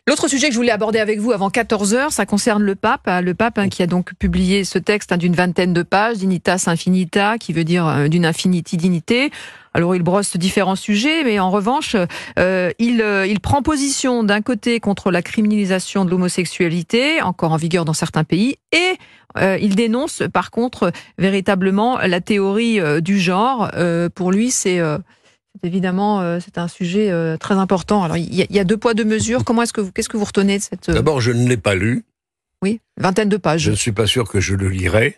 L'autre sujet que je voulais aborder avec vous avant 14h, ça concerne le pape. Le pape qui a donc publié ce texte d'une 20aine de pages, Dignitas Infinita, qui veut dire d'une infinity dignité. Alors il brosse différents sujets, mais en revanche, il prend position d'un côté contre la criminalisation de l'homosexualité, encore en vigueur dans certains pays, et il dénonce par contre véritablement la théorie du genre. Pour lui, évidemment, c'est un sujet très important. Alors, il y a 2 poids, 2 mesures. Qu'est-ce que vous retenez de cette... D'abord, je ne l'ai pas lu. Oui, 20aine de pages. Je ne suis pas sûr que je le lirai.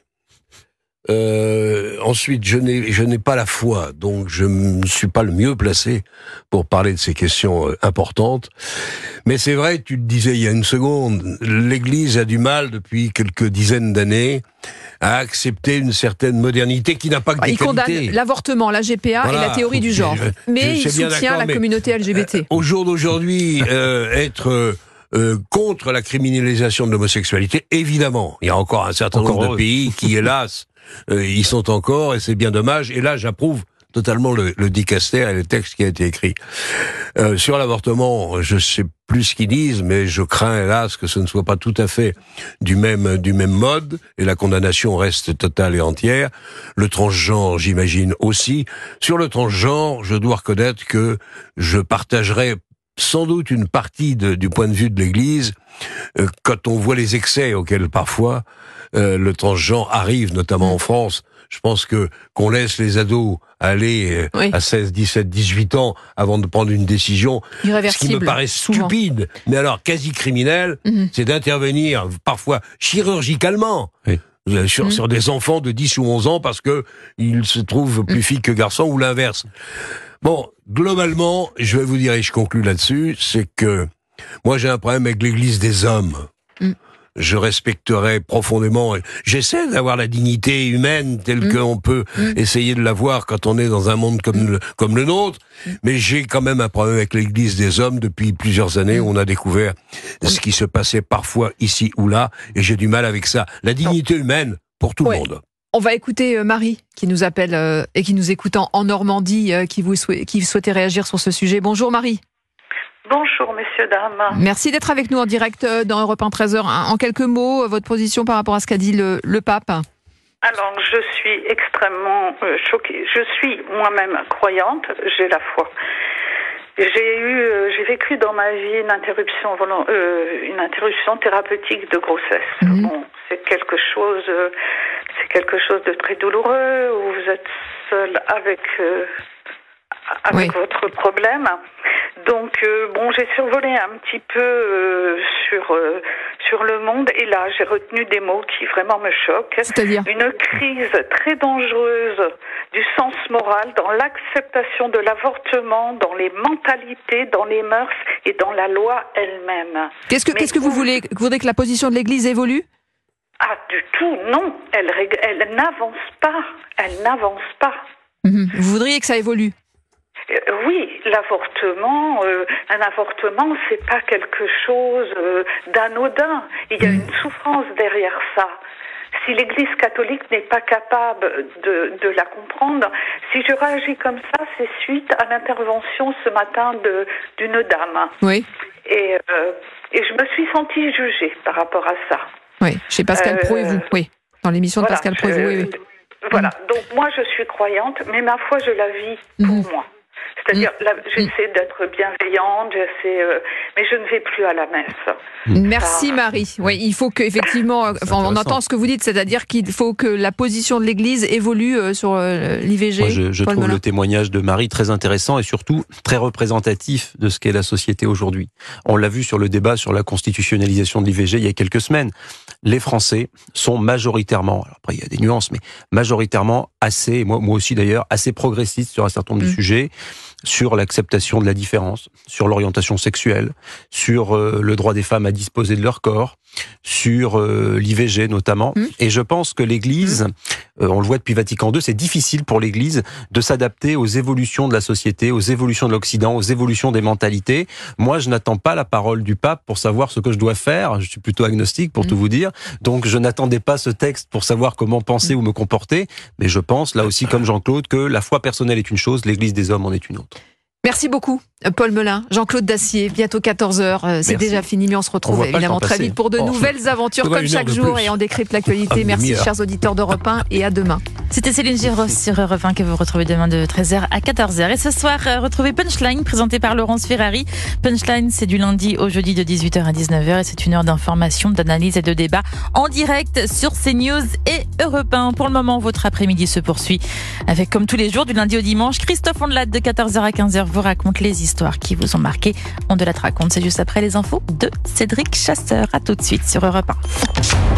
Ensuite, je n'ai pas la foi, donc je ne suis pas le mieux placé pour parler de ces questions importantes. Mais c'est vrai, tu le disais il y a une seconde, l'Église a du mal depuis quelques dizaines d'années à accepter une certaine modernité qui n'a pas que des qualités. Il condamne l'avortement, la GPA et la théorie du genre. Mais il soutient la communauté LGBT. Au jour d'aujourd'hui, être contre la criminalisation de l'homosexualité, évidemment, il y a encore un certain nombre de pays qui, hélas, y sont encore, et c'est bien dommage. Et là, j'approuve totalement le dicaster et le texte qui a été écrit. Sur l'avortement, je sais plus ce qu'ils disent, mais je crains, hélas, que ce ne soit pas tout à fait du même mode, et la condamnation reste totale et entière. Le transgenre, j'imagine aussi. Sur le transgenre, je dois reconnaître que je partagerai sans doute une partie du point de vue de l'Église, quand on voit les excès auxquels parfois le transgenre arrive, notamment en France. Je pense qu'on laisse les ados aller à 16, 17, 18 ans avant de prendre une décision, ce qui me paraît stupide, mais alors quasi criminel, c'est d'intervenir parfois chirurgicalement sur des enfants de 10 ou 11 ans parce que ils se trouvent plus filles que garçons ou l'inverse. Bon, globalement, je vais vous dire, et je conclus là-dessus, c'est que moi j'ai un problème avec l'Église des hommes. Je respecterai profondément, j'essaie d'avoir la dignité humaine telle qu'on peut essayer de l'avoir quand on est dans un monde comme le nôtre, mais j'ai quand même un problème avec l'Église des hommes depuis plusieurs années où on a découvert ce qui se passait parfois ici ou là, et j'ai du mal avec ça. La dignité humaine pour tout le monde. On va écouter Marie qui nous appelle et qui nous écoute en Normandie, qui souhaitait réagir sur ce sujet. Bonjour Marie. Bonjour messieurs, dames. Merci d'être avec nous en direct dans Europe 1 13h. En quelques mots, votre position par rapport à ce qu'a dit le pape. Alors, je suis extrêmement choquée. Je suis moi-même croyante, j'ai la foi. J'ai vécu dans ma vie une interruption thérapeutique de grossesse. Bon, c'est quelque chose de très douloureux où vous êtes seul avec votre problème. Donc j'ai survolé un petit peu sur le monde, et là j'ai retenu des mots qui vraiment me choquent. C'est-à-dire une crise très dangereuse du sens moral dans l'acceptation de l'avortement, dans les mentalités, dans les mœurs et dans la loi elle-même. Qu'est-ce que vous voulez que la position de l'Église évolue ? Ah, du tout, non. Elle n'avance pas. Elle n'avance pas. Vous voudriez que ça évolue ? Oui, l'avortement, un avortement, c'est pas quelque chose d'anodin. Il y a une souffrance derrière ça. Si l'Église catholique n'est pas capable de la comprendre, si je réagis comme ça, c'est suite à l'intervention ce matin d'une dame. Oui. Et je me suis sentie jugée par rapport à ça. Oui, chez Pascal Praud et vous. Oui, dans l'émission de Pascal Praud et vous. Oui. Voilà, donc moi je suis croyante, mais ma foi je la vis pour moi. C'est-à-dire, j'essaie d'être bienveillante, mais je ne vais plus à la messe. Merci Marie. Oui, il faut qu'effectivement, on entend ce que vous dites, c'est-à-dire qu'il faut que la position de l'Église évolue sur l'IVG. Moi, je trouve le témoignage de Marie très intéressant et surtout très représentatif de ce qu'est la société aujourd'hui. On l'a vu sur le débat sur la constitutionnalisation de l'IVG il y a quelques semaines. Les Français sont majoritairement, alors après il y a des nuances, mais majoritairement assez, moi aussi d'ailleurs, assez progressistes sur un certain nombre de sujets, sur l'acceptation de la différence, sur l'orientation sexuelle, sur le droit des femmes à disposer de leur corps, sur l'IVG notamment. Et je pense que l'Église, on le voit depuis Vatican II, c'est difficile pour l'Église de s'adapter aux évolutions de la société, aux évolutions de l'Occident, aux évolutions des mentalités. Moi, je n'attends pas la parole du pape pour savoir ce que je dois faire. Je suis plutôt agnostique, pour tout vous dire. Donc, je n'attendais pas ce texte pour savoir comment penser ou me comporter. Mais je pense, là aussi, comme Jean-Claude, que la foi personnelle est une chose, l'Église des hommes en est une autre. Merci beaucoup, Paul Melun, Jean-Claude Dacier. Bientôt 14h. C'est déjà fini, mais on se retrouve évidemment très vite pour de nouvelles aventures comme chaque jour et on décrypte l'actualité. Merci, chers auditeurs d'Europe 1, et à demain. C'était Céline Giraud sur Europe 1 que vous retrouvez demain de 13h à 14h. Et ce soir, retrouvez Punchline, présenté par Laurence Ferrari. Punchline, c'est du lundi au jeudi de 18h à 19h et c'est une heure d'information, d'analyse et de débat en direct sur CNews et Europe 1. Pour le moment, votre après-midi se poursuit avec, comme tous les jours, du lundi au dimanche, Christophe Ondelat de 14h à 15h vous raconte les histoires qui vous ont marqué. Ondelat raconte, c'est juste après les infos de Cédric Chasseur. À tout de suite sur Europe 1.